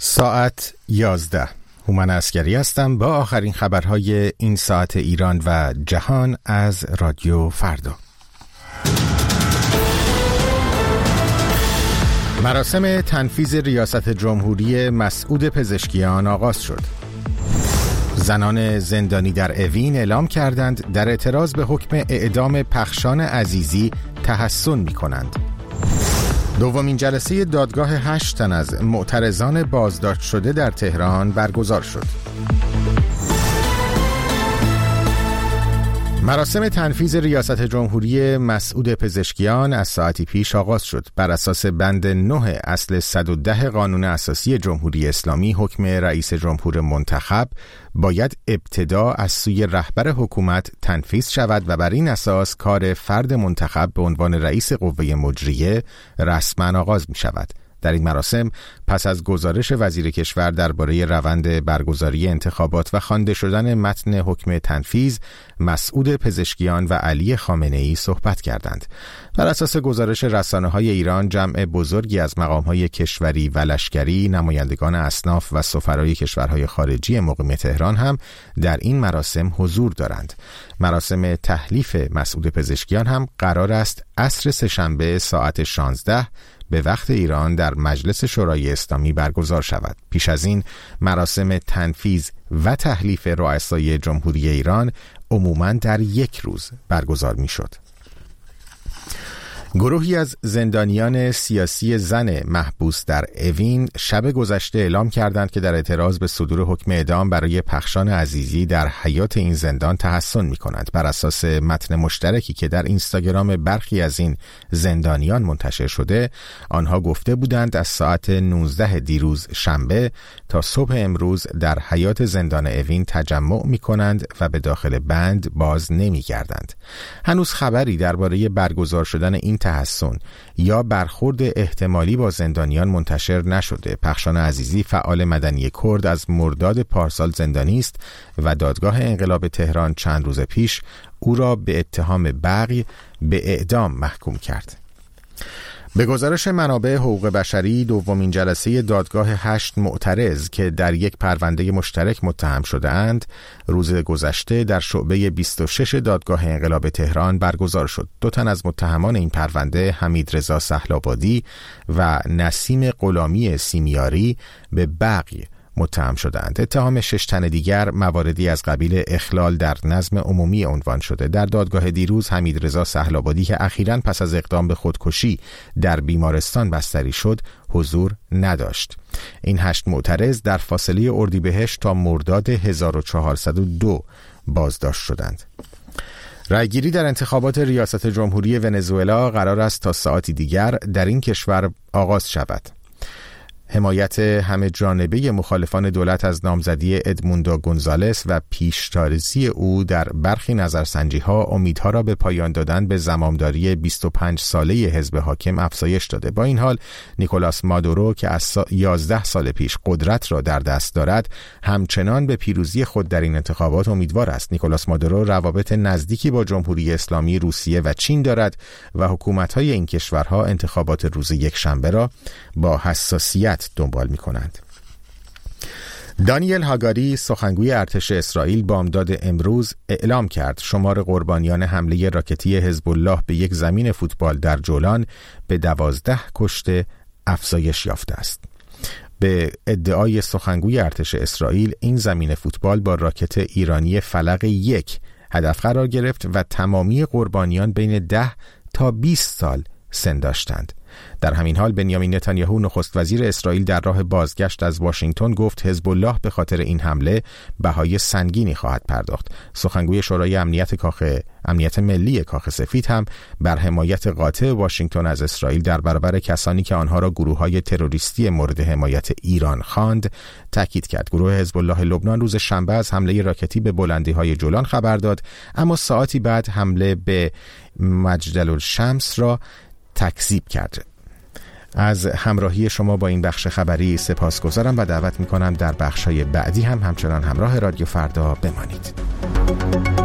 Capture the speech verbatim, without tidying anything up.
ساعت یازده. هومن عسگری هستم با آخرین خبرهای این ساعت ایران و جهان از رادیو فردا. مراسم تنفیذ ریاست جمهوری مسعود پزشکیان آغاز شد. زنان زندانی در اوین اعلام کردند در اعتراض به حکم اعدام پخشان عزیزی تحسن می کنند. دومین جلسه دادگاه هشت تن از معترضان بازداشت شده در تهران برگزار شد. مراسم تنفیذ ریاست جمهوری مسعود پزشکیان از ساعتی پیش آغاز شد. بر اساس بند نه اصل صد و ده قانون اساسی جمهوری اسلامی، حکم رئیس جمهور منتخب باید ابتدا از سوی رهبر حکومت تنفیذ شود و بر این اساس کار فرد منتخب به عنوان رئیس قوه مجریه رسما آغاز می شود. در این مراسم پس از گزارش وزیر کشور درباره روند برگزاری انتخابات و خوانده شدن متن حکم تنفیذ، مسعود پزشکیان و علی خامنه‌ای صحبت کردند. بر اساس گزارش رسانه‌های ایران، جمع بزرگی از مقام‌های کشوری و لشکری، نمایندگان اصناف و سفرای کشورهای خارجی مقیم تهران هم در این مراسم حضور دارند. مراسم تحلیف مسعود پزشکیان هم قرار است عصر سه‌شنبه ساعت شانزده به وقت ایران در مجلس شورای اسلامی برگزار شود. پیش از این مراسم تنفیذ و تحلیف رؤسای جمهوری ایران عموماً در یک روز برگزار می شد. گروهی از زندانیان سیاسی زن محبوس در اوین شب گذشته اعلام کردند که در اعتراض به صدور حکم اعدام برای پخشان عزیزی در حیاط این زندان تحسن می کنند. بر اساس متن مشترکی که در اینستاگرام برخی از این زندانیان منتشر شده، آنها گفته بودند از ساعت نوزده دیروز شنبه تا صبح امروز در حیاط زندان اوین تجمع می کنند و به داخل بند باز نمی گردند. هنوز خبری درباره برگزار شدن این تحسن یا برخورد احتمالی با زندانیان منتشر نشده. پخشان عزیزی فعال مدنی کرد از مرداد پارسال زندانی است و دادگاه انقلاب تهران چند روز پیش او را به اتهام بغی به اعدام محکوم کرد. به گزارش منابع حقوق بشری، دومین جلسه دادگاه هشت معترض که در یک پرونده مشترک متهم شده اند روز گذشته در شعبه بیست و شش دادگاه انقلاب تهران برگزار شد. دو تن از متهمان این پرونده، حمید رضا سهل‌آبادی و نسیم غلامی سیمیاری، به بغی متهم شدند. اتهام شش تن دیگر مواردی از قبیل اخلال در نظم عمومی عنوان شده. در دادگاه دیروز حمید رضا سهل‌آبادی که اخیراً پس از اقدام به خودکشی در بیمارستان بستری شد حضور نداشت. این هشت معترض در فاصله اردیبهشت تا مرداد هزار و چهارصد و دو بازداشت شدند. رأیگیری در انتخابات ریاست جمهوری ونزوئلا قرار است تا ساعتی دیگر در این کشور آغاز شود. حمایت همه جانبه مخالفان دولت از نامزدی ادموندو گونزالس و پیشتازی او در برخی نظرسنجی‌ها امیدها را به پایان دادن به زمامداری بیست و پنج ساله حزب حاکم افزایش داده. با این حال نیکولاس مادورو که از یازده سال پیش قدرت را در دست دارد همچنان به پیروزی خود در این انتخابات امیدوار است. نیکولاس مادورو روابط نزدیکی با جمهوری اسلامی، روسیه و چین دارد و حکومت‌های این کشورها انتخابات روز یکشنبه را با حساسیت دنبال می کنند. دانیل هاگاری، سخنگوی ارتش اسرائیل، بامداد امروز اعلام کرد شمار قربانیان حمله راکتی حزب الله به یک زمین فوتبال در جولان به دوازده کشته افزایش یافته است. به ادعای سخنگوی ارتش اسرائیل، این زمین فوتبال با راکت ایرانی فلق یک هدف قرار گرفت و تمامی قربانیان بین ده تا بیست سال سن داشتند. در همین حال بنیامین نتانیاهو نخست وزیر اسرائیل در راه بازگشت از واشنگتن گفت حزب الله به خاطر این حمله بهای سنگینی خواهد پرداخت. سخنگوی شورای امنیت کاخ امنیت ملی کاخ سفید هم بر حمایت قاطع واشنگتن از اسرائیل در برابر کسانی که آنها را گروه‌های تروریستی مورد حمایت ایران خواند تاکید کرد. گروه حزب الله لبنان روز شنبه از حمله راکتی به بلندی‌های جولان خبر داد، اما ساعتی بعد حمله به مجدل‌الشمس را تکذیب کرد. از همراهی شما با این بخش خبری سپاسگزارم و دعوت می‌کنم در بخش‌های بعدی هم همچنان همراه رادیو فردا بمانید.